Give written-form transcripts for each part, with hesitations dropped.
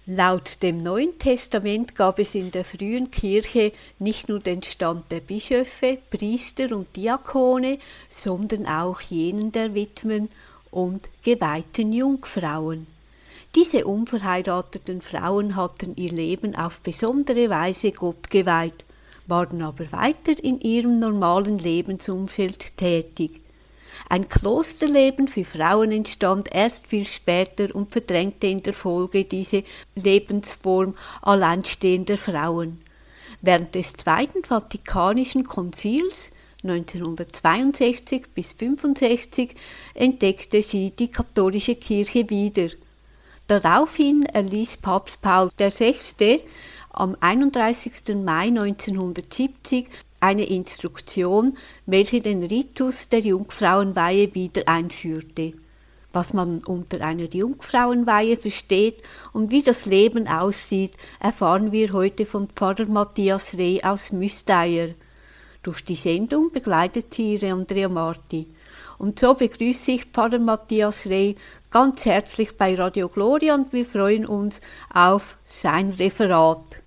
Laut dem Neuen Testament gab es in der frühen Kirche nicht nur den Stand der Bischöfe, Priester und Diakone, sondern auch jenen der Witwen und geweihten Jungfrauen. Diese unverheirateten Frauen hatten ihr Leben auf besondere Weise Gott geweiht, waren aber weiter in ihrem normalen Lebensumfeld tätig. Ein Klosterleben für Frauen entstand erst viel später und verdrängte in der Folge diese Lebensform alleinstehender Frauen. Während des Zweiten Vatikanischen Konzils 1962 bis 1965 entdeckte sie die katholische Kirche wieder. Daraufhin erließ Papst Paul VI. Am 31. Mai 1970 eine Instruktion, welche den Ritus der Jungfrauenweihe wieder einführte. Was man unter einer Jungfrauenweihe versteht und wie das Leben aussieht, erfahren wir heute von Pfarrer Matthias Reh aus Müsteier. Durch die Sendung begleitet sie Andrea Marti. Und so begrüße ich Pfarrer Matthias Reh ganz herzlich bei Radio Gloria und wir freuen uns auf sein Referat.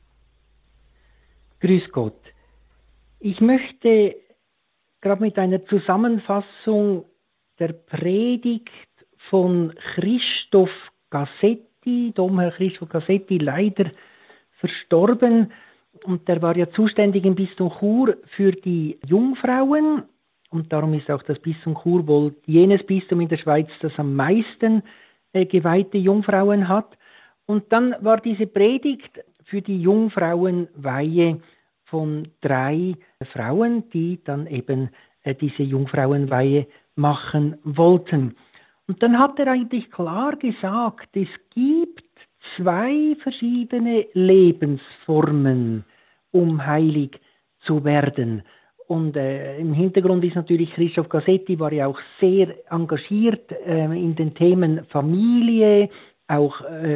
Grüß Gott. Ich möchte gerade mit einer Zusammenfassung der Predigt von Christoph Gassetti, Domherr Christoph Gassetti, leider verstorben, und der war ja zuständig im Bistum Chur für die Jungfrauen, und darum ist auch das Bistum Chur wohl jenes Bistum in der Schweiz, das am meisten geweihte Jungfrauen hat. Und dann war diese Predigt für die Jungfrauenweihe von 3 Frauen, die dann eben diese Jungfrauenweihe machen wollten. Und dann hat er eigentlich klar gesagt, es gibt 2 verschiedene Lebensformen, um heilig zu werden. Und im Hintergrund ist natürlich, Christoph Gassetti war ja auch sehr engagiert in den Themen Familie, auch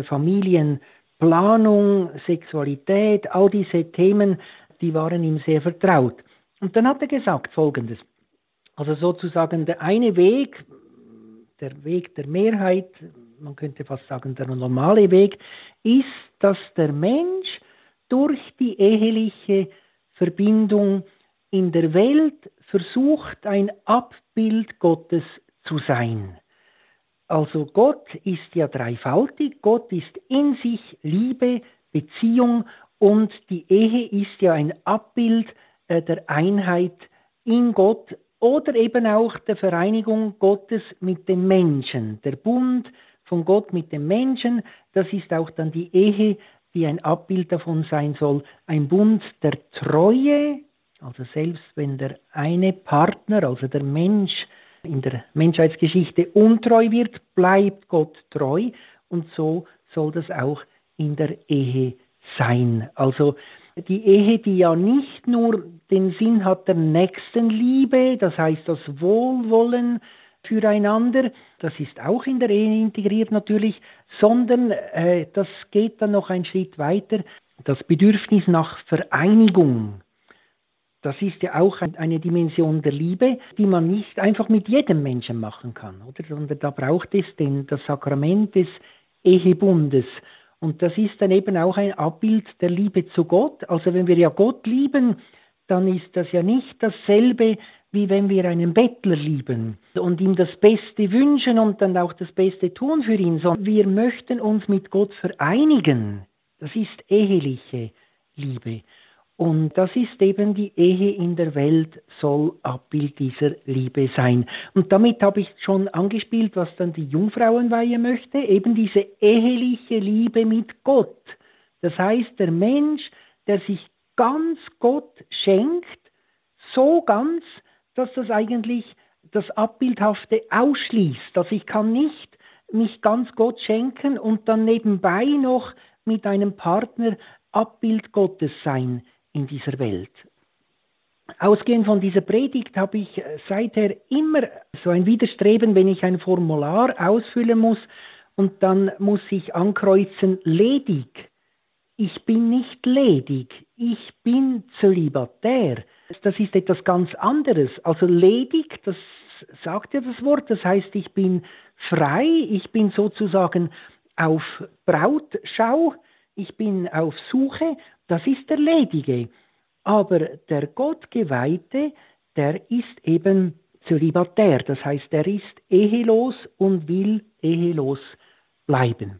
Familienplanung, Sexualität, all diese Themen, die waren ihm sehr vertraut. Und dann hat er gesagt Folgendes, also sozusagen der eine Weg, der Weg der Mehrheit, man könnte fast sagen der normale Weg, ist, dass der Mensch durch die eheliche Verbindung in der Welt versucht, ein Abbild Gottes zu sein. Also Gott ist ja dreifaltig, Gott ist in sich Liebe, Beziehung, und die Ehe ist ja ein Abbild der Einheit in Gott oder eben auch der Vereinigung Gottes mit dem Menschen. Der Bund von Gott mit dem Menschen, das ist auch dann die Ehe, die ein Abbild davon sein soll. Ein Bund der Treue, also selbst wenn der eine Partner, also der Mensch, in der Menschheitsgeschichte untreu wird, bleibt Gott treu, und so soll das auch in der Ehe sein. Also die Ehe, die ja nicht nur den Sinn hat der Nächstenliebe, das heißt das Wohlwollen füreinander, das ist auch in der Ehe integriert natürlich, sondern das geht dann noch einen Schritt weiter, das Bedürfnis nach Vereinigung. Das ist ja auch eine Dimension der Liebe, die man nicht einfach mit jedem Menschen machen kann, oder? Sondern da braucht es das Sakrament des Ehebundes. Und das ist dann eben auch ein Abbild der Liebe zu Gott. Also wenn wir ja Gott lieben, dann ist das ja nicht dasselbe, wie wenn wir einen Bettler lieben und ihm das Beste wünschen und dann auch das Beste tun für ihn, sondern wir möchten uns mit Gott vereinigen. Das ist eheliche Liebe. Und das ist eben die Ehe in der Welt, soll Abbild dieser Liebe sein. Und damit habe ich schon angespielt, was dann die Jungfrauenweihe möchte, eben diese eheliche Liebe mit Gott. Das heißt, der Mensch, der sich ganz Gott schenkt, so ganz, dass das eigentlich das Abbildhafte ausschließt. Also ich kann nicht mich ganz Gott schenken und dann nebenbei noch mit einem Partner Abbild Gottes sein in dieser Welt. Ausgehend von dieser Predigt habe ich seither immer so ein Widerstreben, wenn ich ein Formular ausfüllen muss und dann muss ich ankreuzen ledig. Ich bin nicht ledig, ich bin zölibatär. Das ist etwas ganz anderes. Also ledig, das sagt ja das Wort, das heißt, ich bin frei, ich bin sozusagen auf Brautschau. ich bin auf Suche, das ist der Ledige. Aber der Gottgeweihte, der ist eben zölibatär, das heißt, er ist ehelos und will ehelos bleiben.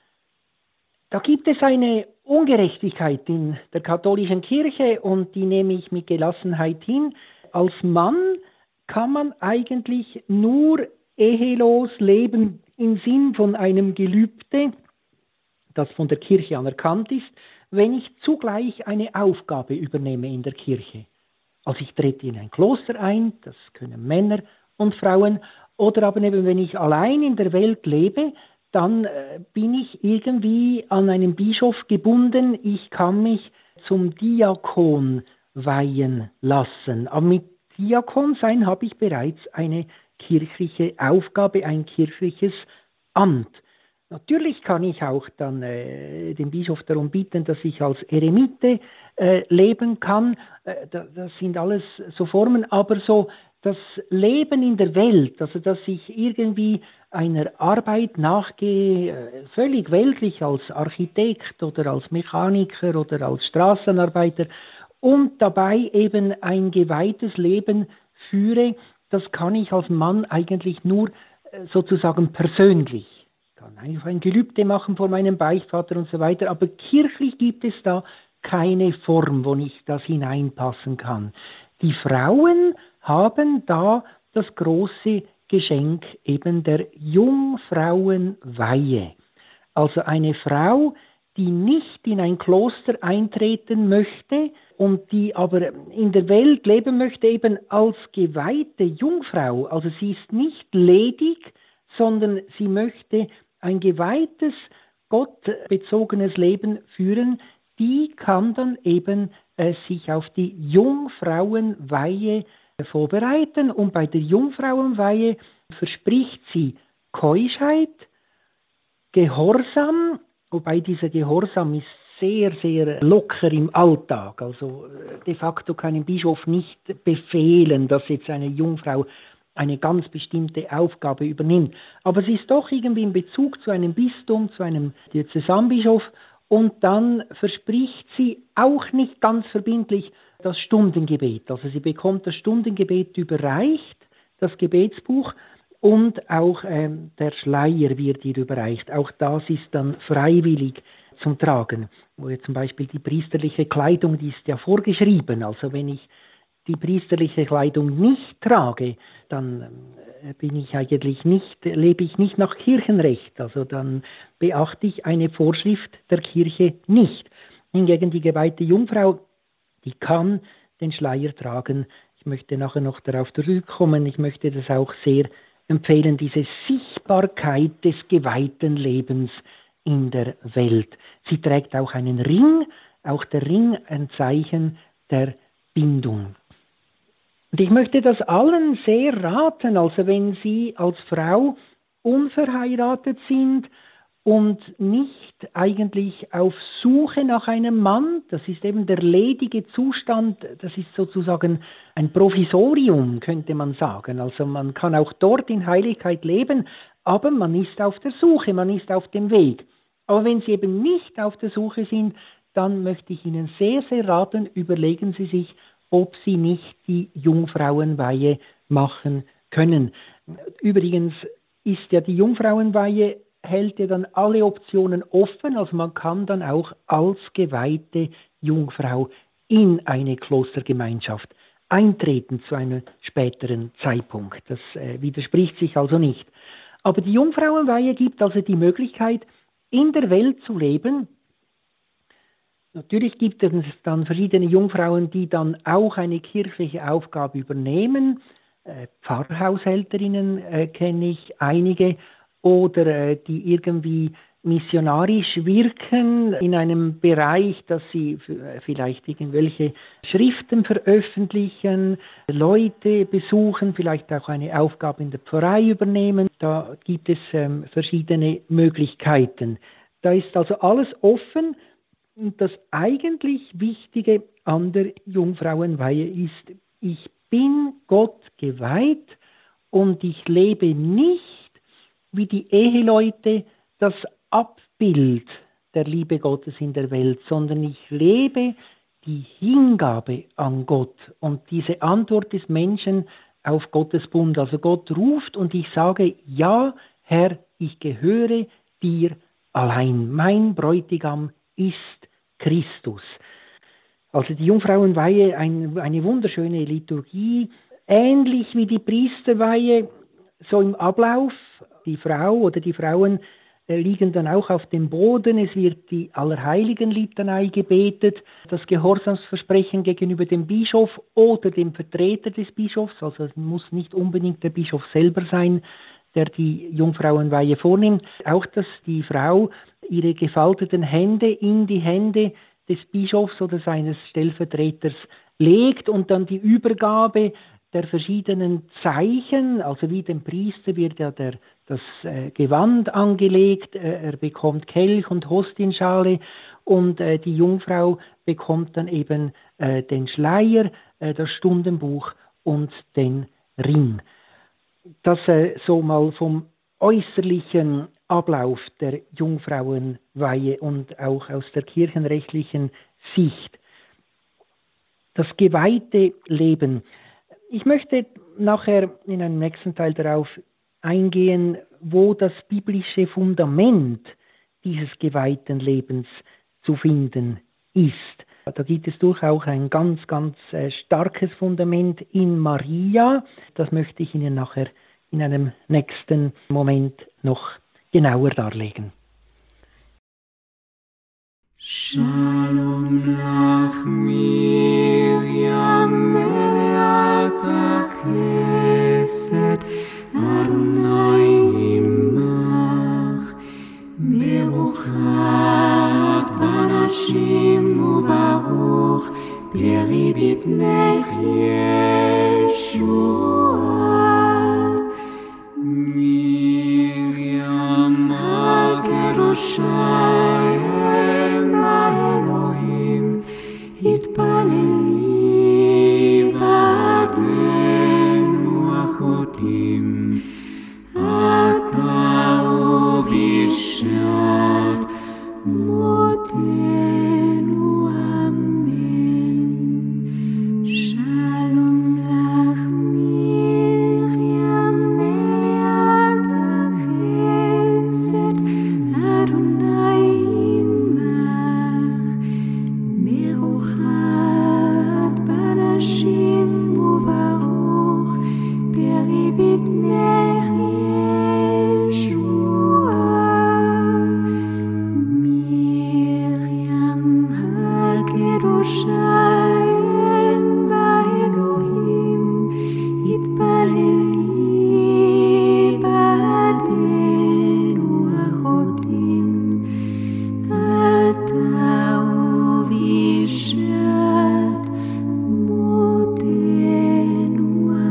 Da gibt es eine Ungerechtigkeit in der katholischen Kirche und die nehme ich mit Gelassenheit hin. Als Mann kann man eigentlich nur ehelos leben im Sinn von einem Gelübde, das von der Kirche anerkannt ist, wenn ich zugleich eine Aufgabe übernehme in der Kirche. Also ich trete in ein Kloster ein, das können Männer und Frauen, oder aber eben, wenn ich allein in der Welt lebe, dann bin ich irgendwie an einen Bischof gebunden, ich kann mich zum Diakon weihen lassen. Aber mit Diakon sein habe ich bereits eine kirchliche Aufgabe, ein kirchliches Amt. Natürlich kann ich auch dann den Bischof darum bitten, dass ich als Eremite leben kann. Das sind alles so Formen, aber so das Leben in der Welt, also dass ich irgendwie einer Arbeit nachgehe, völlig weltlich als Architekt oder als Mechaniker oder als Straßenarbeiter und dabei eben ein geweihtes Leben führe, das kann ich als Mann eigentlich nur sozusagen persönlich. Ich kann einfach ein Gelübde machen vor meinem Beichtvater und so weiter, aber kirchlich gibt es da keine Form, wo ich das hineinpassen kann. Die Frauen haben da das große Geschenk eben der Jungfrauenweihe. Also eine Frau, die nicht in ein Kloster eintreten möchte und die aber in der Welt leben möchte, eben als geweihte Jungfrau. Also sie ist nicht ledig, sondern sie möchte ein geweihtes, gottbezogenes Leben führen, die kann dann eben sich auf die Jungfrauenweihe vorbereiten und bei der Jungfrauenweihe verspricht sie Keuschheit, Gehorsam, wobei dieser Gehorsam ist sehr, sehr locker im Alltag. Also de facto kann ein Bischof nicht befehlen, dass jetzt eine Jungfrau eine ganz bestimmte Aufgabe übernimmt. Aber sie ist doch irgendwie in Bezug zu einem Bistum, zu einem Diözesanbischof und dann verspricht sie auch nicht ganz verbindlich das Stundengebet. Also sie bekommt das Stundengebet überreicht, das Gebetsbuch, und auch der Schleier wird ihr überreicht. Auch das ist dann freiwillig zum Tragen. Wo jetzt zum Beispiel die priesterliche Kleidung, die ist ja vorgeschrieben. Also wenn ich die priesterliche Kleidung nicht trage, dann lebe ich nicht nach Kirchenrecht. Also dann beachte ich eine Vorschrift der Kirche nicht. Hingegen die geweihte Jungfrau, die kann den Schleier tragen. Ich möchte nachher noch darauf zurückkommen. Ich möchte das auch sehr empfehlen, diese Sichtbarkeit des geweihten Lebens in der Welt. Sie trägt auch einen Ring, auch der Ring ein Zeichen der Bindung. Und ich möchte das allen sehr raten, also wenn Sie als Frau unverheiratet sind und nicht eigentlich auf Suche nach einem Mann, das ist eben der ledige Zustand, das ist sozusagen ein Provisorium, könnte man sagen. Also man kann auch dort in Heiligkeit leben, aber man ist auf der Suche, man ist auf dem Weg. Aber wenn Sie eben nicht auf der Suche sind, dann möchte ich Ihnen sehr, sehr raten, überlegen Sie sich, ob Sie nicht die Jungfrauenweihe machen können. Übrigens ist ja die Jungfrauenweihe, hält ja dann alle Optionen offen, also man kann dann auch als geweihte Jungfrau in eine Klostergemeinschaft eintreten zu einem späteren Zeitpunkt. Das widerspricht sich also nicht. Aber die Jungfrauenweihe gibt also die Möglichkeit, in der Welt zu leben. Natürlich gibt es dann verschiedene Jungfrauen, die dann auch eine kirchliche Aufgabe übernehmen. Pfarrhaushälterinnen kenne ich einige, oder die irgendwie missionarisch wirken in einem Bereich, dass sie vielleicht irgendwelche Schriften veröffentlichen, Leute besuchen, vielleicht auch eine Aufgabe in der Pfarrei übernehmen. Da gibt es verschiedene Möglichkeiten. Da ist also alles offen. Und das eigentlich Wichtige an der Jungfrauenweihe ist, ich bin Gott geweiht und ich lebe nicht wie die Eheleute das Abbild der Liebe Gottes in der Welt, sondern ich lebe die Hingabe an Gott und diese Antwort des Menschen auf Gottes Bund. Also Gott ruft und ich sage, ja, Herr, ich gehöre dir allein. Mein Bräutigam ist Christus. Also die Jungfrauenweihe, eine wunderschöne Liturgie, ähnlich wie die Priesterweihe, so im Ablauf. Die Frau oder die Frauen liegen dann auch auf dem Boden, es wird die Allerheiligenlitanei gebetet, das Gehorsamsversprechen gegenüber dem Bischof oder dem Vertreter des Bischofs, also es muss nicht unbedingt der Bischof selber sein, der die Jungfrauenweihe vornimmt. Auch, dass die Frau ihre gefalteten Hände in die Hände des Bischofs oder seines Stellvertreters legt und dann die Übergabe der verschiedenen Zeichen, also wie dem Priester wird ja das Gewand angelegt, er bekommt Kelch und Hostienschale und die Jungfrau bekommt dann eben den Schleier, das Stundenbuch und den Ring. Das so mal vom äußerlichen Ablauf der Jungfrauenweihe und auch aus der kirchenrechtlichen Sicht. Das geweihte Leben. Ich möchte nachher in einem nächsten Teil darauf eingehen, wo das biblische Fundament dieses geweihten Lebens zu finden ist. Da gibt es durchaus ein ganz starkes Fundament in Maria. Das möchte ich Ihnen nachher in einem nächsten Moment noch genauer darlegen. Shalom lach Miriam Meleata Chesed Adonai imach Beruchat Banashim Ubaruch Beribit Nech Yeshua Miriam HaKedosha Elohim Itpaleli Ba'adenu Achotim Ata Uvishat Motenu Amen. Shalom lach Miriam Meleata Chesed Adonai imach Beruchat Banashim Ubaruch Beribit Nech Yeshua Miriam HaKedosha Elohim Itpaleli Ba'adenu Achotim Ata Uvishat Motenu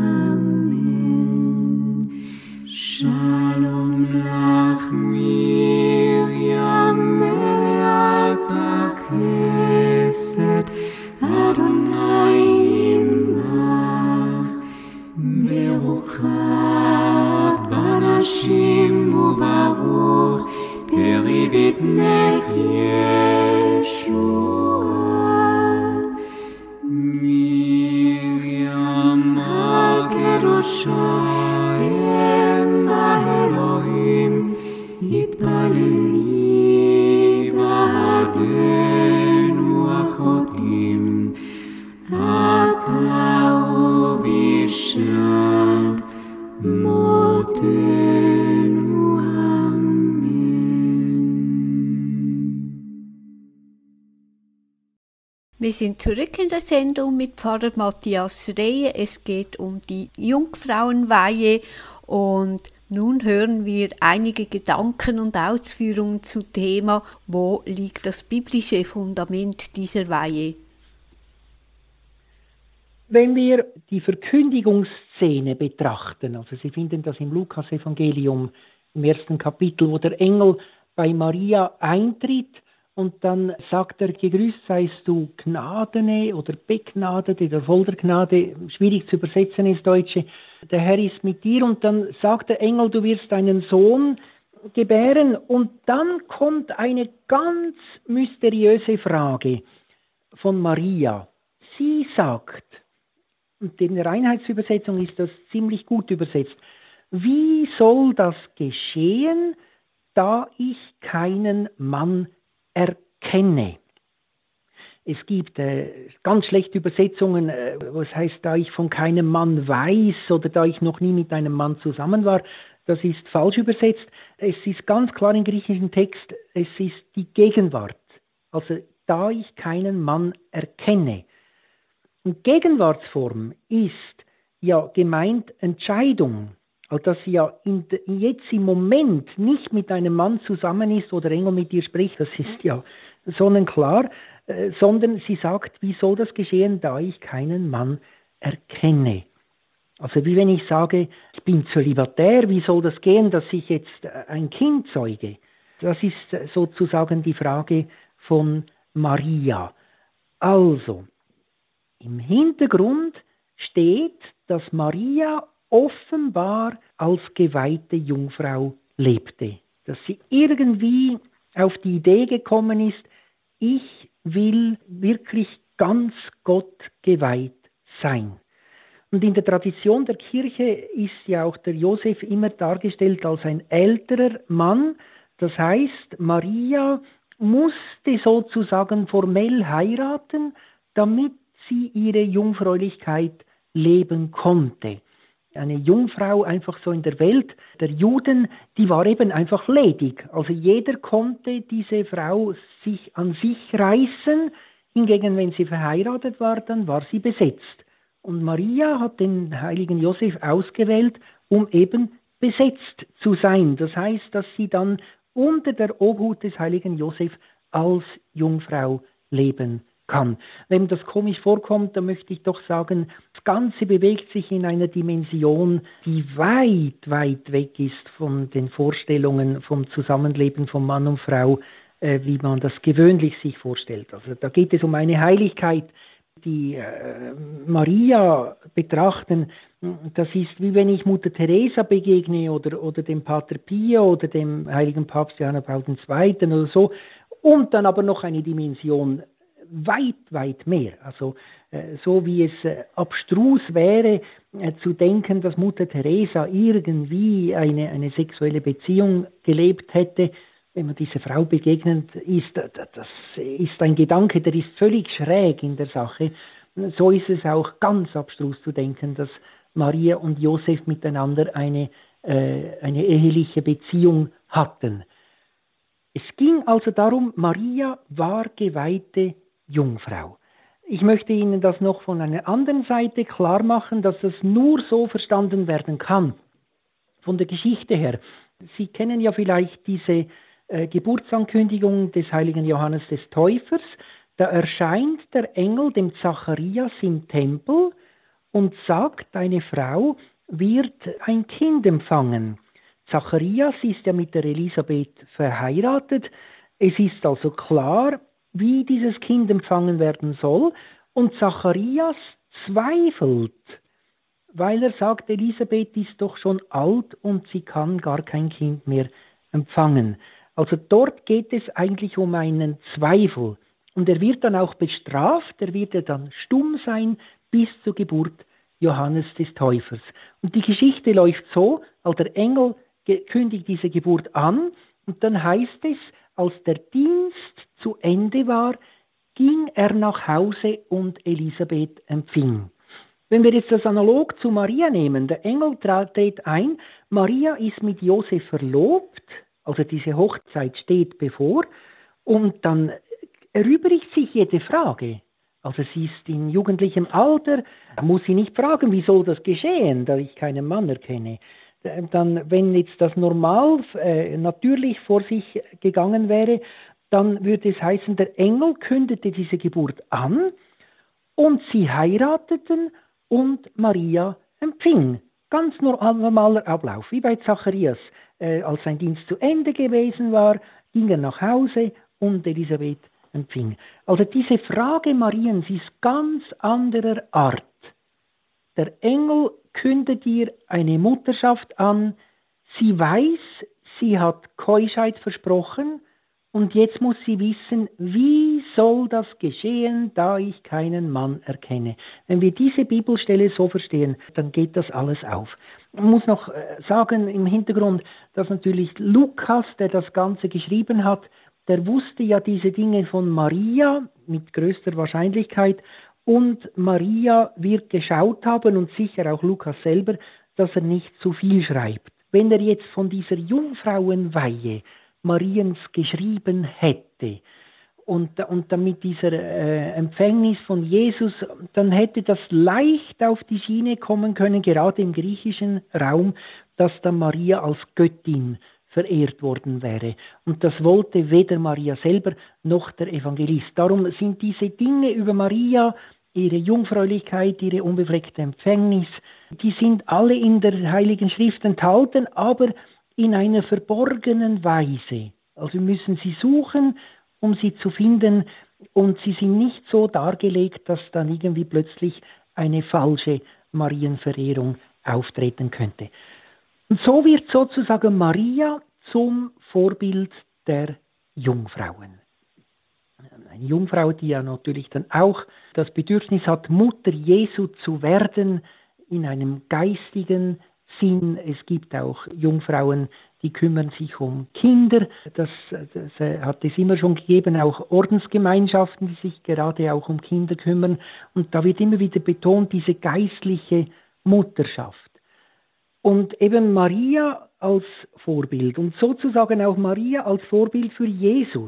Amen. Shalom lach Miriam Meleata Chesed Adonai imach Beruchat Banashim Ubaruch Beribit Nech Yeshua Miriam HaKedosha Elohim Itpaleli Ba'adenu Achotim Ata Uvishat Motenu Amen. Wir sind zurück in der Sendung mit Pfarrer Matthias Rehe. Es geht um die Jungfrauenweihe und nun hören wir einige Gedanken und Ausführungen zum Thema, wo liegt das biblische Fundament dieser Weihe? Wenn wir die Verkündigungsszene betrachten, also Sie finden das im Lukas-Evangelium im 1. Kapitel, wo der Engel bei Maria eintritt und dann sagt er, gegrüßt seist du Gnadene oder Begnadete oder voll der Gnade, schwierig zu übersetzen ins Deutsche, der Herr ist mit dir und dann sagt der Engel, du wirst einen Sohn gebären. Und dann kommt eine ganz mysteriöse Frage von Maria. Sie sagt, und in der Einheitsübersetzung ist das ziemlich gut übersetzt, wie soll das geschehen, da ich keinen Mann erkenne? Es gibt ganz schlechte Übersetzungen, was heißt, da ich von keinem Mann weiß oder da ich noch nie mit einem Mann zusammen war. Das ist falsch übersetzt. Es ist ganz klar im griechischen Text, es ist die Gegenwart. Also da ich keinen Mann erkenne. Und Gegenwartsform ist ja gemeint Entscheidung. Also dass sie ja jetzt im Moment nicht mit einem Mann zusammen ist oder Engel mit ihr spricht, das ist ja sonnenklar, sondern sie sagt, wie soll das geschehen, da ich keinen Mann erkenne. Also wie wenn ich sage, ich bin zölibatär, wie soll das gehen, dass ich jetzt ein Kind zeuge? Das ist sozusagen die Frage von Maria. Also, im Hintergrund steht, dass Maria offenbar als geweihte Jungfrau lebte. Dass sie irgendwie auf die Idee gekommen ist, ich will wirklich ganz Gott geweiht sein. Und in der Tradition der Kirche ist ja auch der Josef immer dargestellt als ein älterer Mann. Das heißt, Maria musste sozusagen formell heiraten, damit sie ihre Jungfräulichkeit leben konnte. Eine Jungfrau einfach so in der Welt der Juden, die war eben einfach ledig. Also jeder konnte diese Frau sich an sich reißen, hingegen wenn sie verheiratet war, dann war sie besetzt. Und Maria hat den heiligen Josef ausgewählt, um eben besetzt zu sein. Das heißt, dass sie dann unter der Obhut des heiligen Josef als Jungfrau leben kann. Wenn das komisch vorkommt, dann möchte ich doch sagen, das Ganze bewegt sich in einer Dimension, die weit, weit weg ist von den Vorstellungen vom Zusammenleben von Mann und Frau, wie man das gewöhnlich sich vorstellt. Also da geht es um eine Heiligkeit, die Maria betrachten. Das ist wie wenn ich Mutter Teresa begegne oder dem Pater Pio oder dem heiligen Papst Johannes Paul II. Oder so. Und dann aber noch eine Dimension weit, weit mehr. Also so wie es abstrus wäre, zu denken, dass Mutter Teresa irgendwie eine sexuelle Beziehung gelebt hätte, wenn man dieser Frau begegnet ist, das ist ein Gedanke, der ist völlig schräg in der Sache. So ist es auch ganz abstrus zu denken, dass Maria und Josef miteinander eine eheliche Beziehung hatten. Es ging also darum, Maria war geweihte Jungfrau. Ich möchte Ihnen das noch von einer anderen Seite klar machen, dass das nur so verstanden werden kann. Von der Geschichte her. Sie kennen ja vielleicht diese Geburtsankündigung des heiligen Johannes des Täufers. Da erscheint der Engel dem Zacharias im Tempel und sagt, eine Frau wird ein Kind empfangen. Zacharias ist ja mit der Elisabeth verheiratet. Es ist also klar, wie dieses Kind empfangen werden soll. Und Zacharias zweifelt, weil er sagt, Elisabeth ist doch schon alt und sie kann gar kein Kind mehr empfangen. Also dort geht es eigentlich um einen Zweifel. Und er wird dann auch bestraft, er wird ja dann stumm sein bis zur Geburt Johannes des Täufers. Und die Geschichte läuft so, als der Engel kündigt diese Geburt an und dann heißt es, als der Dienst zu Ende war, ging er nach Hause und Elisabeth empfing. Wenn wir jetzt das analog zu Maria nehmen, der Engel tritt ein, Maria ist mit Josef verlobt, also diese Hochzeit steht bevor, und dann erübrigt sich jede Frage. Also sie ist in jugendlichem Alter, da muss sie nicht fragen, wie soll das geschehen, da ich keinen Mann erkenne. Dann, wenn jetzt das normal, natürlich vor sich gegangen wäre, dann würde es heißen, der Engel kündete diese Geburt an und sie heirateten und Maria empfing. Ganz normaler Ablauf, wie bei Zacharias. Als sein Dienst zu Ende gewesen war, ging er nach Hause und Elisabeth empfing. Also diese Frage Mariens ist ganz anderer Art. Der Engel kündet ihr eine Mutterschaft an. Sie weiß, sie hat Keuschheit versprochen und jetzt muss sie wissen, wie soll das geschehen, da ich keinen Mann erkenne. Wenn wir diese Bibelstelle so verstehen, dann geht das alles auf. Man muss noch sagen im Hintergrund, dass natürlich Lukas, der das Ganze geschrieben hat, der wusste ja diese Dinge von Maria mit größter Wahrscheinlichkeit und Maria wird geschaut haben und sicher auch Lukas selber, dass er nicht zu viel schreibt. Wenn er jetzt von dieser Jungfrauenweihe Mariens geschrieben hätte und damit dieser Empfängnis von Jesus, dann hätte das leicht auf die Schiene kommen können, gerade im griechischen Raum, dass dann Maria als Göttin verehrt worden wäre. Und das wollte weder Maria selber noch der Evangelist. Darum sind diese Dinge über Maria, ihre Jungfräulichkeit, ihre unbefleckte Empfängnis, die sind alle in der Heiligen Schrift enthalten, aber in einer verborgenen Weise. Also wir müssen sie suchen, um sie zu finden, und sie sind nicht so dargelegt, dass dann irgendwie plötzlich eine falsche Marienverehrung auftreten könnte. Und so wird sozusagen Maria zum Vorbild der Jungfrauen. Eine Jungfrau, die ja natürlich dann auch das Bedürfnis hat, Mutter Jesu zu werden, in einem geistigen Sinn. Es gibt auch Jungfrauen, die kümmern sich um Kinder. Das hat es immer schon gegeben, auch Ordensgemeinschaften, die sich gerade auch um Kinder kümmern. Und da wird immer wieder betont, diese geistliche Mutterschaft. Und eben Maria als Vorbild und sozusagen auch Maria als Vorbild für Jesus.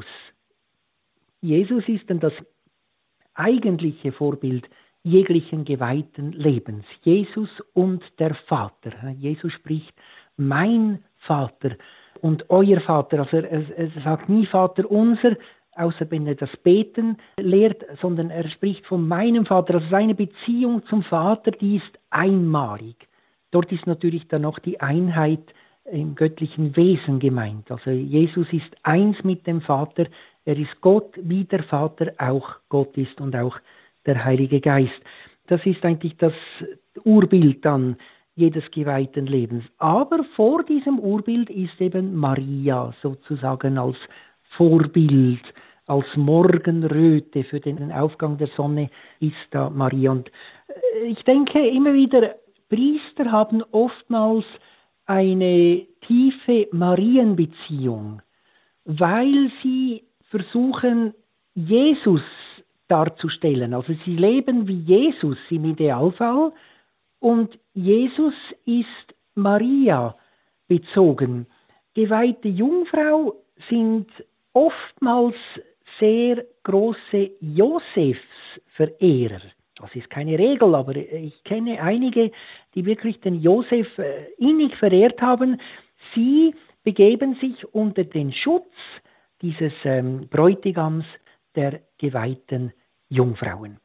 Jesus ist dann das eigentliche Vorbild jeglichen geweihten Lebens. Jesus und der Vater. Jesus spricht, mein Vater und euer Vater. Also er sagt nie Vater unser, außer wenn er das Beten lehrt, sondern er spricht von meinem Vater. Also seine Beziehung zum Vater, die ist einmalig. Dort ist natürlich dann noch die Einheit im göttlichen Wesen gemeint. Also Jesus ist eins mit dem Vater. Er ist Gott, wie der Vater auch Gott ist und auch der Heilige Geist. Das ist eigentlich das Urbild dann jedes geweihten Lebens. Aber vor diesem Urbild ist eben Maria sozusagen als Vorbild, als Morgenröte für den Aufgang der Sonne ist da Maria. Und ich denke immer wieder, Priester haben oftmals eine tiefe Marienbeziehung, weil sie versuchen, Jesus darzustellen. Also sie leben wie Jesus im Idealfall und Jesus ist Maria bezogen. Geweihte Jungfrau sind oftmals sehr große Josefsverehrer. Das ist keine Regel, aber ich kenne einige, die wirklich den Josef innig verehrt haben. Sie begeben sich unter den Schutz dieses Bräutigams der geweihten Jungfrauen.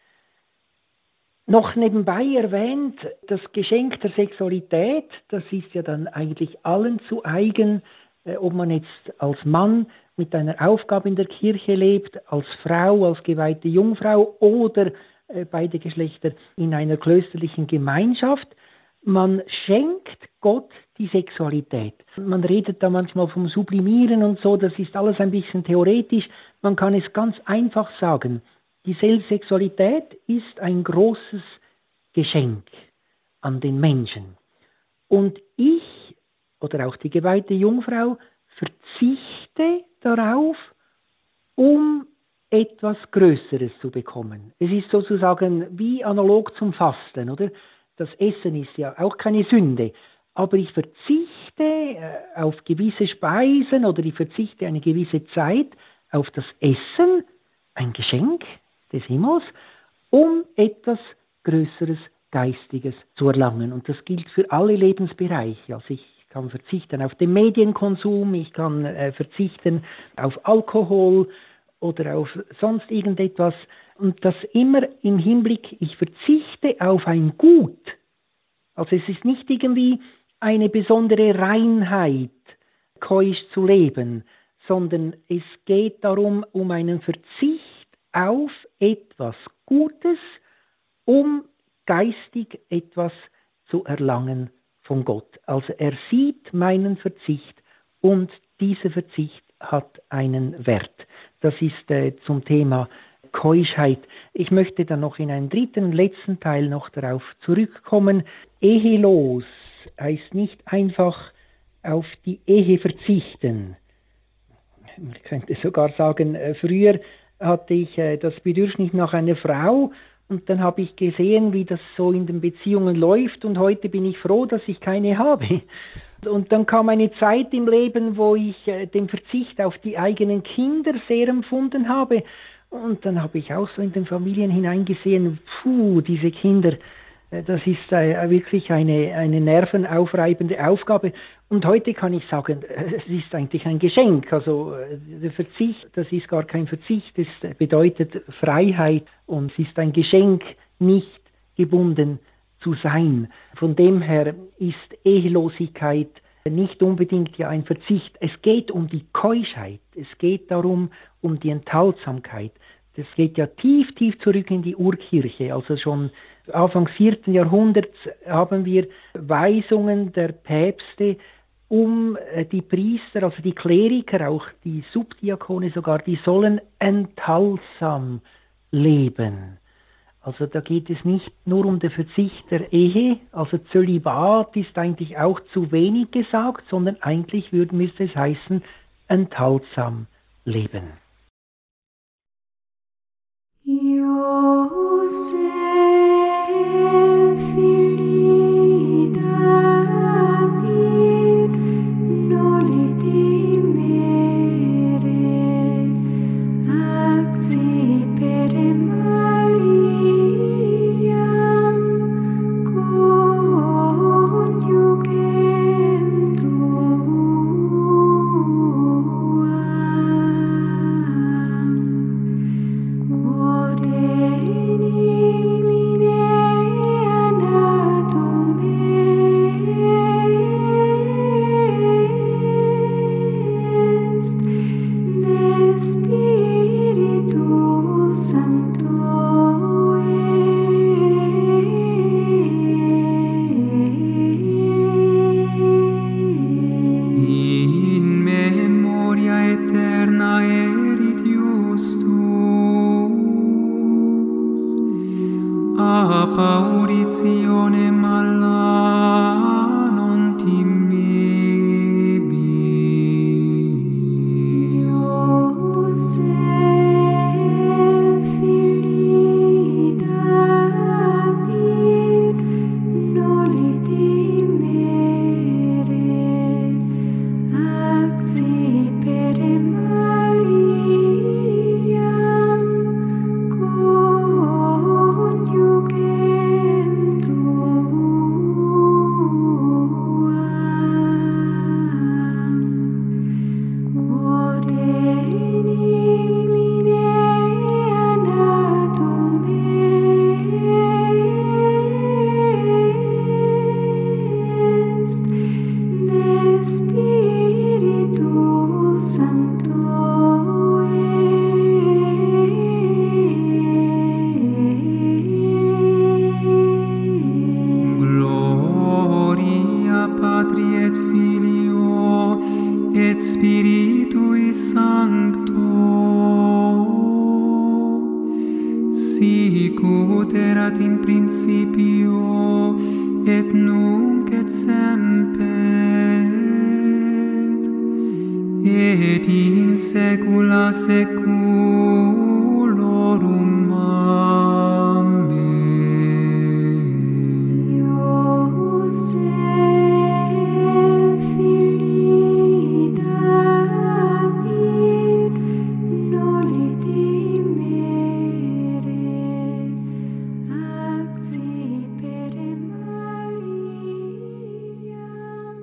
Noch nebenbei erwähnt, das Geschenk der Sexualität, das ist ja dann eigentlich allen zu eigen, ob man jetzt als Mann mit einer Aufgabe in der Kirche lebt, als Frau, als geweihte Jungfrau oder beide Geschlechter in einer klösterlichen Gemeinschaft. Man schenkt Gott die Sexualität. Man redet da manchmal vom Sublimieren und so, das ist alles ein bisschen theoretisch. Man kann es ganz einfach sagen. Die Sexualität ist ein großes Geschenk an den Menschen. Und ich oder auch die geweihte Jungfrau verzichte darauf, um etwas Größeres zu bekommen. Es ist sozusagen wie analog zum Fasten, oder? Das Essen ist ja auch keine Sünde, aber ich verzichte auf gewisse Speisen oder ich verzichte eine gewisse Zeit auf das Essen, ein Geschenk des Himmels, um etwas Größeres, Geistiges zu erlangen. Und das gilt für alle Lebensbereiche. Also ich kann verzichten auf den Medienkonsum, ich kann verzichten auf Alkohol oder auf sonst irgendetwas. Und das immer im Hinblick, ich verzichte auf ein Gut. Also es ist nicht irgendwie eine besondere Reinheit, keusch zu leben, sondern es geht darum, um einen Verzicht auf etwas Gutes, um geistig etwas zu erlangen von Gott. Also er sieht meinen Verzicht, und dieser Verzicht hat einen Wert. Das ist zum Thema Keuschheit. Ich möchte dann noch in einem dritten und letzten Teil noch darauf zurückkommen. Ehelos heißt nicht einfach auf die Ehe verzichten. Man könnte sogar sagen, früher hatte ich das Bedürfnis nach einer Frau und dann habe ich gesehen, wie das so in den Beziehungen läuft und heute bin ich froh, dass ich keine habe. Und dann kam eine Zeit im Leben, wo ich den Verzicht auf die eigenen Kinder sehr empfunden habe. Und dann habe ich auch so in den Familien hineingesehen, diese Kinder, das ist wirklich eine nervenaufreibende Aufgabe. Und heute kann ich sagen, es ist eigentlich ein Geschenk. Also der Verzicht, das ist gar kein Verzicht, es bedeutet Freiheit und es ist ein Geschenk, nicht gebunden zu sein. Von dem her ist Ehelosigkeit nicht unbedingt ja ein Verzicht. Es geht um die Keuschheit, es geht darum, um die Enthaltsamkeit. Das geht ja tief, tief zurück in die Urkirche. Also schon Anfang 4. Jahrhunderts haben wir Weisungen der Päpste, um die Priester, also die Kleriker, auch die Subdiakone sogar, die sollen enthaltsam leben. Also da geht es nicht nur um den Verzicht der Ehe, also Zölibat ist eigentlich auch zu wenig gesagt, sondern eigentlich müsste es heißen, enthaltsam leben. Josef, fili David, noli dimere, accipere Mariam, coniugem tuam. Pauritione mala non timebi. Josef, fili David, noli dimere, accipere Mariam, coniugem tuam. Quod in imminea natum est, de Spiritu Sancto Gloria Patri et Filio et Spiritui Sancto, sicut erat in principio et nunc et semper et in saecula saeculorum. Amen. Josef, fili David, noli dimere, accipere Mariam,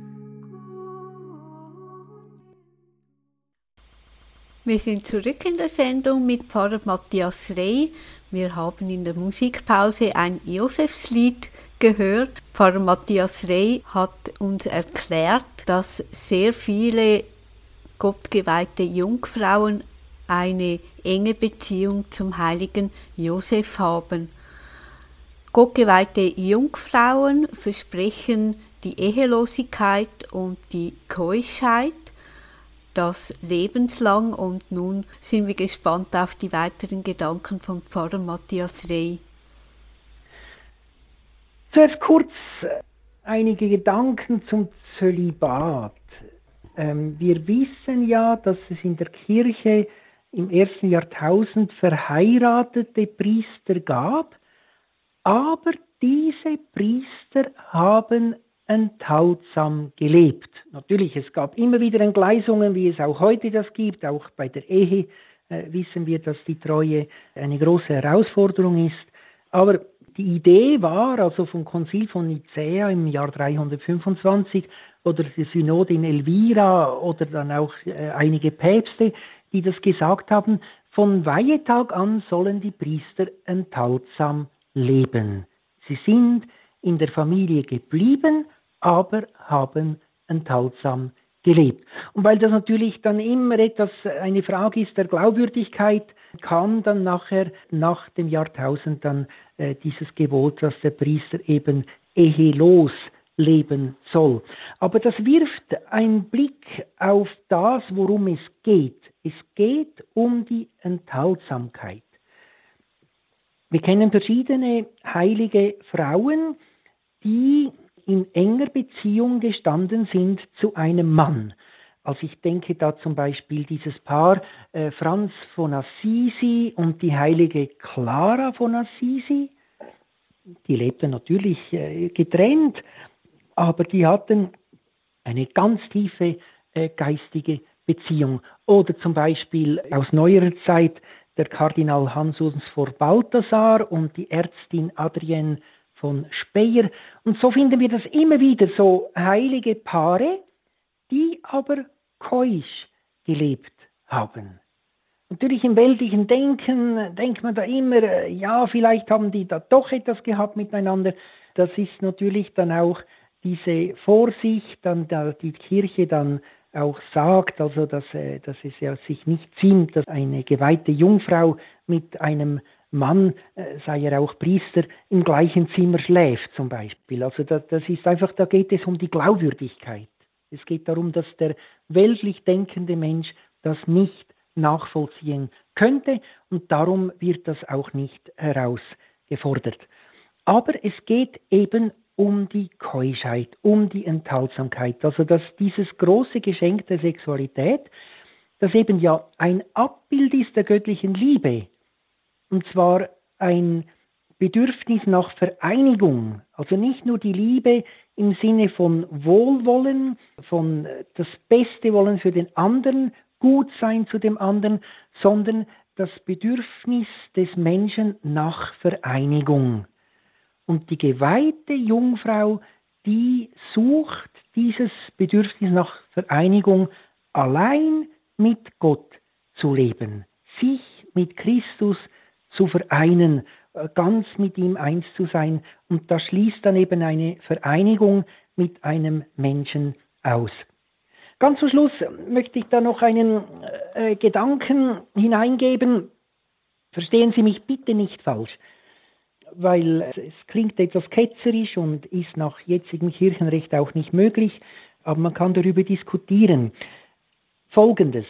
Wir sind zurück in der Sendung mit Pfarrer Matthias Rey. Wir haben in der Musikpause ein Josefslied gehört. Pfarrer Matthias Rey hat uns erklärt, dass sehr viele gottgeweihte Jungfrauen eine enge Beziehung zum heiligen Josef haben. Gottgeweihte Jungfrauen versprechen die Ehelosigkeit und die Keuschheit, das lebenslang. Und nun sind wir gespannt auf die weiteren Gedanken von Pfarrer Matthias Rey. Zuerst kurz einige Gedanken zum Zölibat. Wir wissen ja, dass es in der Kirche im 1. Jahrtausend verheiratete Priester gab, aber diese Priester haben enthaltsam gelebt. Natürlich, es gab immer wieder Entgleisungen, wie es auch heute das gibt. Auch bei der Ehe wissen wir, dass die Treue eine große Herausforderung ist. Aber die Idee war also vom Konzil von Nicäa im Jahr 325 oder die Synode in Elvira oder dann auch einige Päpste, die das gesagt haben, von Weihetag an sollen die Priester enthaltsam leben. Sie sind in der Familie geblieben, aber haben enthaltsam gelebt. Und weil das natürlich dann immer eine Frage ist der Glaubwürdigkeit, kam dann nachher nach dem Jahrtausend dann dieses Gebot, dass der Priester eben ehelos leben soll. Aber das wirft einen Blick auf das, worum es geht. Es geht um die Enthaltsamkeit. Wir kennen verschiedene heilige Frauen, die in enger Beziehung gestanden sind zu einem Mann. Also ich denke da zum Beispiel dieses Paar Franz von Assisi und die heilige Clara von Assisi. Die lebten natürlich getrennt, aber die hatten eine ganz tiefe geistige Beziehung. Oder zum Beispiel aus neuerer Zeit der Kardinal Hans-Urs von Balthasar und die Ärztin Adrienne von Speyer. Und so finden wir das immer wieder, so heilige Paare, die aber keusch gelebt haben. Natürlich im weltlichen Denken denkt man da immer, ja, vielleicht haben die da doch etwas gehabt miteinander. Das ist natürlich dann auch diese Vorsicht, dann da die Kirche dann auch sagt, also dass es ja sich nicht ziemt, dass eine geweihte Jungfrau mit einem Mann, sei er auch Priester, im gleichen Zimmer schläft zum Beispiel. Also das ist einfach, da geht es um die Glaubwürdigkeit. Es geht darum, dass der weltlich denkende Mensch das nicht nachvollziehen könnte und darum wird das auch nicht herausgefordert. Aber es geht eben um die Keuschheit, um die Enthaltsamkeit. Also dass dieses große Geschenk der Sexualität, das eben ja ein Abbild ist der göttlichen Liebe, und zwar ein Bedürfnis nach Vereinigung, also nicht nur die Liebe im Sinne von Wohlwollen, von das Beste wollen für den anderen, gut sein zu dem anderen, sondern das Bedürfnis des Menschen nach Vereinigung. Und die geweihte Jungfrau, die sucht dieses Bedürfnis nach Vereinigung allein mit Gott zu leben, sich mit Christus zu vereinen, ganz mit ihm eins zu sein. Und das schließt dann eben eine Vereinigung mit einem Menschen aus. Ganz zum Schluss möchte ich da noch einen Gedanken hineingeben. Verstehen Sie mich bitte nicht falsch, weil es klingt etwas ketzerisch und ist nach jetzigem Kirchenrecht auch nicht möglich, aber man kann darüber diskutieren. Folgendes: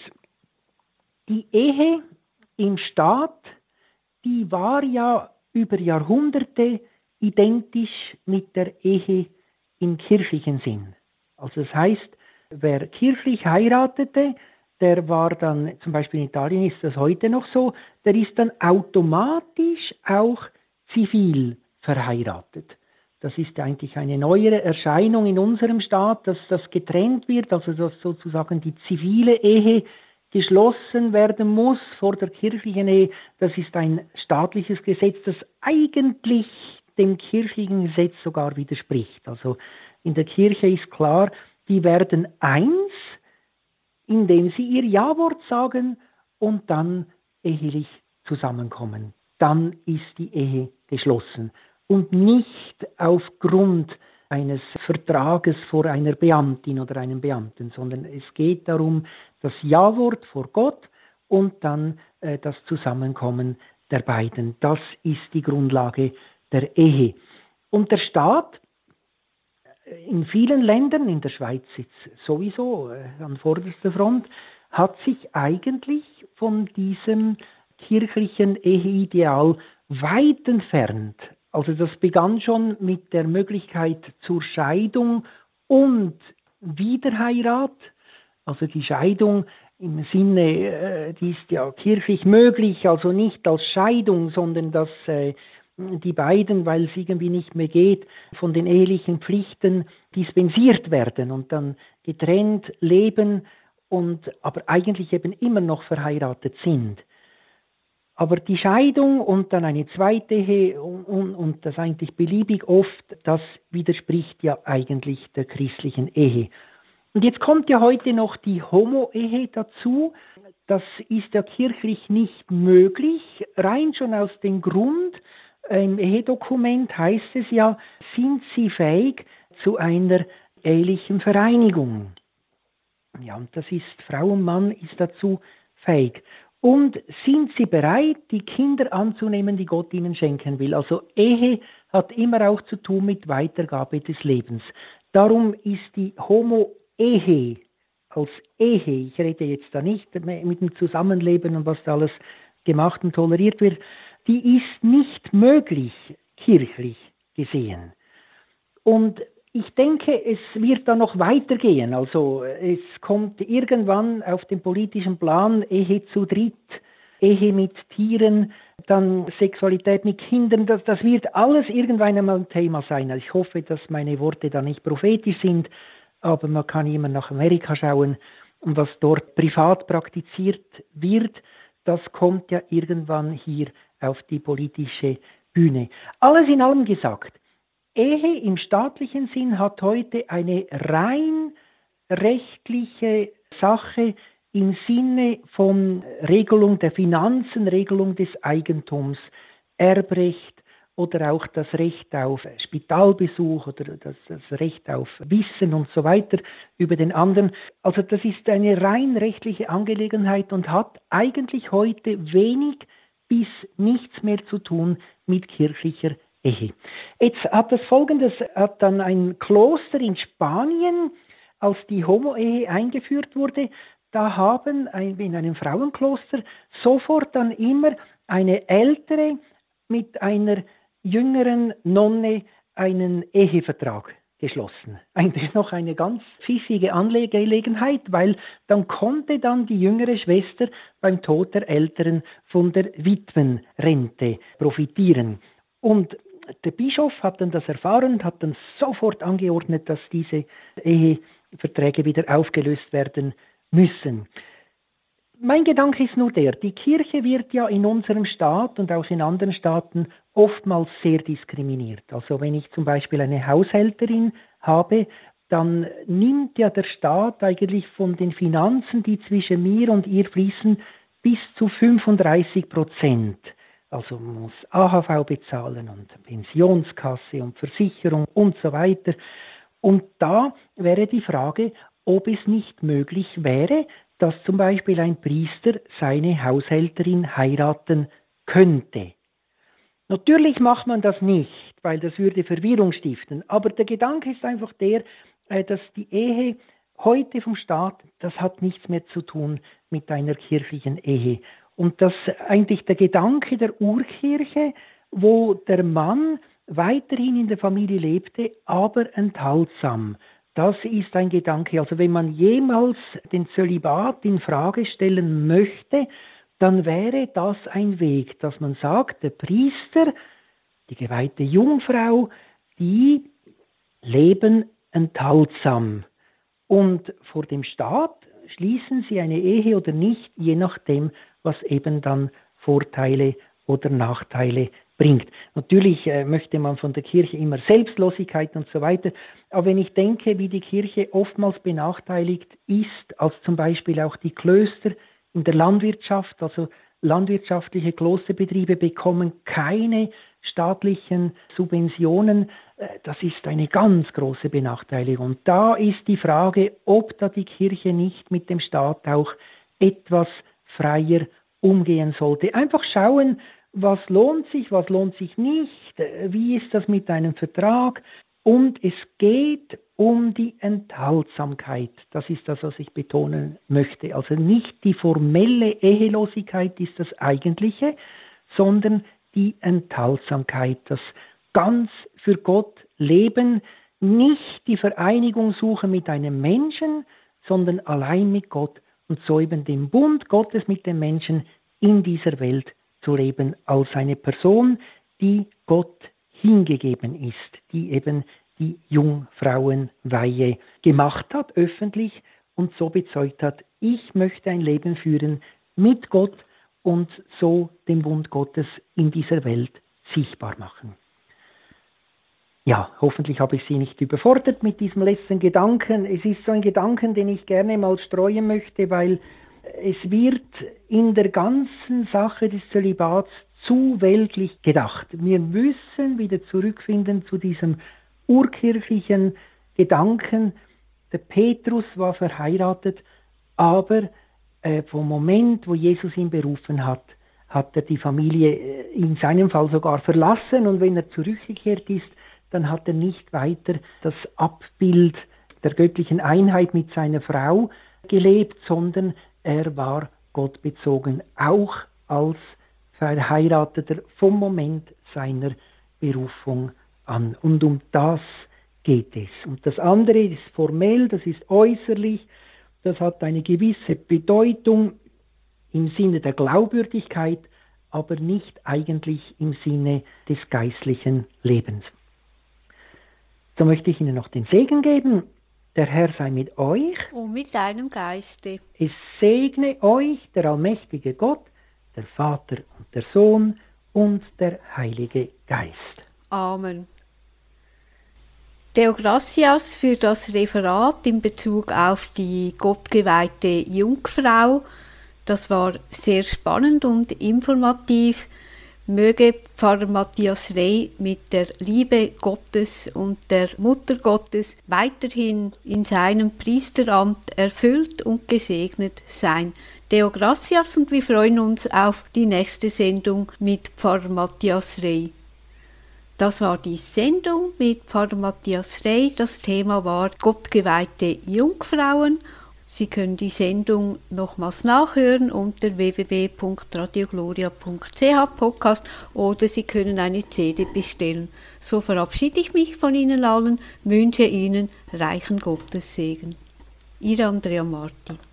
Die Ehe im Staat, die war ja über Jahrhunderte identisch mit der Ehe im kirchlichen Sinn. Also das heißt, wer kirchlich heiratete, der war dann, zum Beispiel in Italien ist das heute noch so, der ist dann automatisch auch zivil verheiratet. Das ist eigentlich eine neuere Erscheinung in unserem Staat, dass das getrennt wird, also dass sozusagen die zivile Ehe geschlossen werden muss vor der kirchlichen Ehe. Das ist ein staatliches Gesetz, das eigentlich dem kirchlichen Gesetz sogar widerspricht. Also in der Kirche ist klar, die werden eins, indem sie ihr Ja-Wort sagen und dann ehelich zusammenkommen. Dann ist die Ehe geschlossen und nicht aufgrund eines Vertrages vor einer Beamtin oder einem Beamten, sondern es geht darum, das Ja-Wort vor Gott und dann das Zusammenkommen der beiden. Das ist die Grundlage der Ehe. Und der Staat in vielen Ländern, in der Schweiz jetzt sowieso an vorderster Front, hat sich eigentlich von diesem kirchlichen Eheideal weit entfernt. Also das begann schon mit der Möglichkeit zur Scheidung und Wiederheirat. Also die Scheidung im Sinne, die ist ja kirchlich möglich, also nicht als Scheidung, sondern dass die beiden, weil es irgendwie nicht mehr geht, von den ehelichen Pflichten dispensiert werden und dann getrennt leben und aber eigentlich eben immer noch verheiratet sind. Aber die Scheidung und dann eine zweite Ehe und das eigentlich beliebig oft, das widerspricht ja eigentlich der christlichen Ehe. Und jetzt kommt ja heute noch die Homo-Ehe dazu. Das ist ja kirchlich nicht möglich, rein schon aus dem Grund, im Ehedokument heißt es ja, sind sie fähig zu einer ehelichen Vereinigung. Ja, und das ist, Frau und Mann ist dazu fähig. Und sind sie bereit, die Kinder anzunehmen, die Gott ihnen schenken will? Also Ehe hat immer auch zu tun mit Weitergabe des Lebens. Darum ist die Homo-Ehe als Ehe, ich rede jetzt da nicht mit dem Zusammenleben und was da alles gemacht und toleriert wird, die ist nicht möglich, kirchlich gesehen. Und ich denke, es wird da noch weitergehen. Also es kommt irgendwann auf dem politischen Plan Ehe zu dritt, Ehe mit Tieren, dann Sexualität mit Kindern. Das wird alles irgendwann einmal ein Thema sein. Also ich hoffe, dass meine Worte da nicht prophetisch sind, aber man kann immer nach Amerika schauen und was dort privat praktiziert wird, das kommt ja irgendwann hier auf die politische Bühne. Alles in allem gesagt, Ehe im staatlichen Sinn hat heute eine rein rechtliche Sache im Sinne von Regelung der Finanzen, Regelung des Eigentums, Erbrecht oder auch das Recht auf Spitalbesuch oder das Recht auf Wissen und so weiter über den anderen. Also das ist eine rein rechtliche Angelegenheit und hat eigentlich heute wenig bis nichts mehr zu tun mit kirchlicher Ehe. Jetzt hat das Folgendes, hat dann ein Kloster in Spanien, als die Homo-Ehe eingeführt wurde, da haben in einem Frauenkloster sofort dann immer eine ältere mit einer jüngeren Nonne einen Ehevertrag geschlossen. Eigentlich noch eine ganz pfiffige Angelegenheit, weil dann konnte dann die jüngere Schwester beim Tod der Älteren von der Witwenrente profitieren. Und der Bischof hat dann das erfahren und hat dann sofort angeordnet, dass diese Eheverträge wieder aufgelöst werden müssen. Mein Gedanke ist nur der, die Kirche wird ja in unserem Staat und auch in anderen Staaten oftmals sehr diskriminiert. Also wenn ich zum Beispiel eine Haushälterin habe, dann nimmt ja der Staat eigentlich von den Finanzen, die zwischen mir und ihr fließen, bis zu 35%. Also man muss AHV bezahlen und Pensionskasse und Versicherung und so weiter. Und da wäre die Frage, ob es nicht möglich wäre, dass zum Beispiel ein Priester seine Haushälterin heiraten könnte. Natürlich macht man das nicht, weil das würde Verwirrung stiften. Aber der Gedanke ist einfach der, dass die Ehe heute vom Staat, das hat nichts mehr zu tun mit einer kirchlichen Ehe. Und das eigentlich der Gedanke der Urkirche, wo der Mann weiterhin in der Familie lebte, aber enthaltsam. Das ist ein Gedanke. Also wenn man jemals den Zölibat in Frage stellen möchte, dann wäre das ein Weg, dass man sagt, der Priester, die geweihte Jungfrau, die leben enthaltsam. Und vor dem Staat schließen sie eine Ehe oder nicht, je nachdem, was eben dann Vorteile oder Nachteile bringt. Natürlich möchte man von der Kirche immer Selbstlosigkeit und so weiter, aber wenn ich denke, wie die Kirche oftmals benachteiligt ist, als zum Beispiel auch die Klöster in der Landwirtschaft, also landwirtschaftliche Klosterbetriebe bekommen keine staatlichen Subventionen, das ist eine ganz große Benachteiligung. Und da ist die Frage, ob da die Kirche nicht mit dem Staat auch etwas freier umgehen sollte. Einfach schauen, was lohnt sich nicht, wie ist das mit einem Vertrag, Und es geht um die Enthaltsamkeit. Das ist das, was ich betonen möchte. Also nicht die formelle Ehelosigkeit ist das Eigentliche, sondern die Enthaltsamkeit, das ganz für Gott leben, nicht die Vereinigung suchen mit einem Menschen, sondern allein mit Gott und so eben den Bund Gottes mit den Menschen in dieser Welt zu leben, als eine Person, die Gott hingegeben ist, die eben die Jungfrauenweihe gemacht hat, öffentlich, und so bezeugt hat, ich möchte ein Leben führen mit Gott und so den Bund Gottes in dieser Welt sichtbar machen. Ja, hoffentlich habe ich Sie nicht überfordert mit diesem letzten Gedanken. Es ist so ein Gedanken, den ich gerne mal streuen möchte, weil es wird in der ganzen Sache des Zölibats zu weltlich gedacht. Wir müssen wieder zurückfinden zu diesem urkirchlichen Gedanken. Der Petrus war verheiratet, aber vom Moment, wo Jesus ihn berufen hat, hat er die Familie in seinem Fall sogar verlassen, und wenn er zurückgekehrt ist, dann hat er nicht weiter das Abbild der göttlichen Einheit mit seiner Frau gelebt, sondern er war gottbezogen, auch als Verheirateter vom Moment seiner Berufung an. Und um das geht es. Und das andere ist formell, das ist äußerlich, das hat eine gewisse Bedeutung im Sinne der Glaubwürdigkeit, aber nicht eigentlich im Sinne des geistlichen Lebens. So möchte ich Ihnen noch den Segen geben. Der Herr sei mit euch. Und mit deinem Geiste. Es segne euch der allmächtige Gott, der Vater und der Sohn und der Heilige Geist. Amen. Deo gratias für das Referat in Bezug auf die gottgeweihte Jungfrau. Das war sehr spannend und informativ. Möge Pfarrer Matthias Rey mit der Liebe Gottes und der Mutter Gottes weiterhin in seinem Priesteramt erfüllt und gesegnet sein. Deo gratias, und wir freuen uns auf die nächste Sendung mit Pfarrer Matthias Rey. Das war die Sendung mit Pfarrer Matthias Rey. Das Thema war gottgeweihte Jungfrauen. Sie können die Sendung nochmals nachhören unter www.radiogloria.ch Podcast oder Sie können eine CD bestellen. So verabschiede ich mich von Ihnen allen, wünsche Ihnen reichen Gottessegen. Ihre Andrea Marti.